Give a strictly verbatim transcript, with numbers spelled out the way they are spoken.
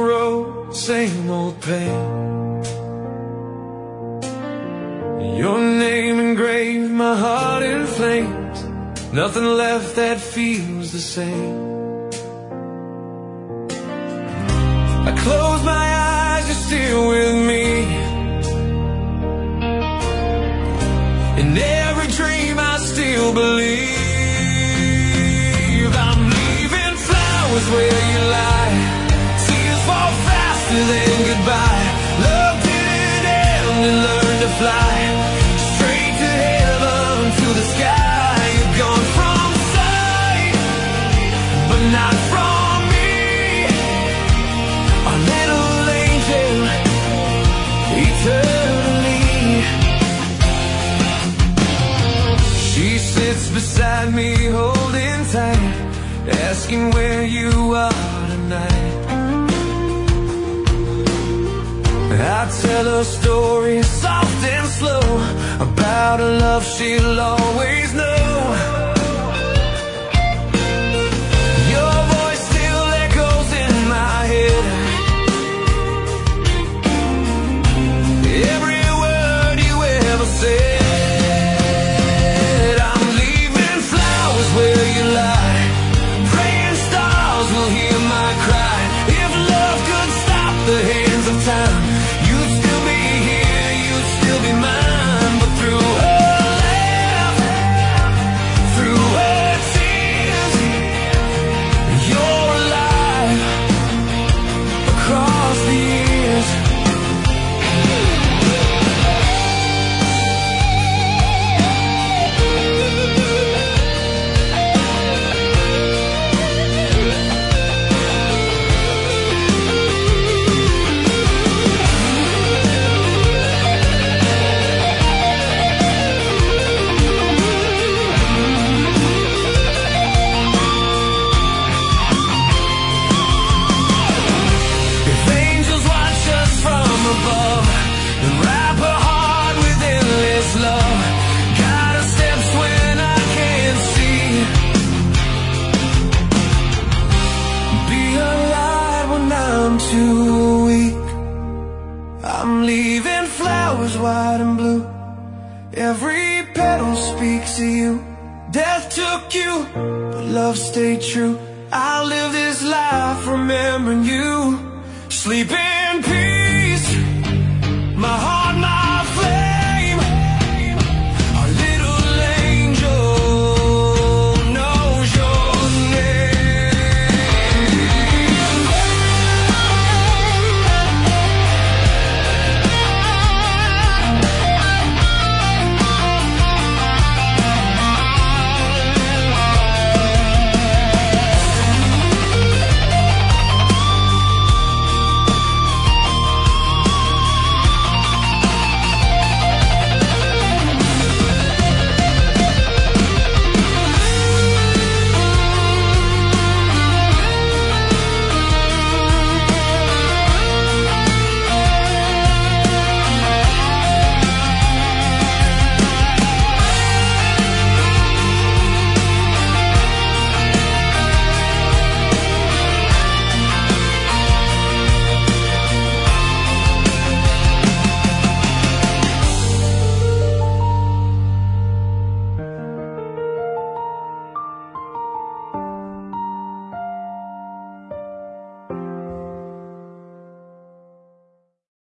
road, same old pain. Your name engraved my heart in flames. Nothing left that feels the same. I close my eyes, you're still with me. In every dream I still believe. I'm leaving flowers where you lie. Tears fall faster than goodbye. Love didn't end and learn to fly. Straight to heaven, to the sky. You're gone from sight, but not from me. Our little angel, eternally. She sits beside me, holding tight, asking where you are tonight. I tell her story, soft and slow, about a love she'll always know. Your voice still echoes in my head. Every word you ever said. I'm leaving flowers where you lie. Praying stars will hear my cry. If love could stop the hands of time, you'd still be here, you'd still be mine. But through her laugh, through her tears, you're alive across the years. If angels watch us from above and wrap a heart with endless love, guide our steps when I can't see. Be a light when I'm too weak. I'm leaving flowers white and blue. Every petal speaks of you. Death took you, but love stayed true. I'll live this life remembering you. Sleep in peace.